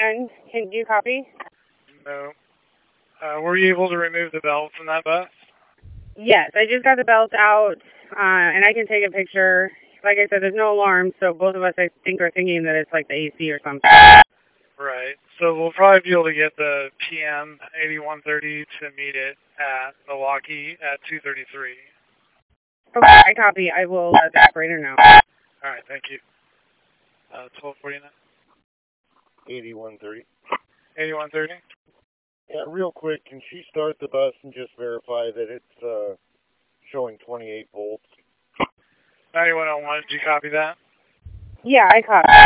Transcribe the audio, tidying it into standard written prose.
And can you copy? No. Were you able to remove the belt from that bus? Yes, I just got the belt out, and I can take a picture. Like I said, there's no alarm, so both of us, I think, are thinking that it's like the AC or something. Right. So we'll probably be able to get the PM 8130 to meet it at Milwaukee at 2:33. Okay, I copy. I will let the operator know. All right, thank you. 1249. 8130. 8130. Yeah, real quick, can she start the bus and just verify that it's showing 28 volts? 9101, did you copy that? Yeah, I copy.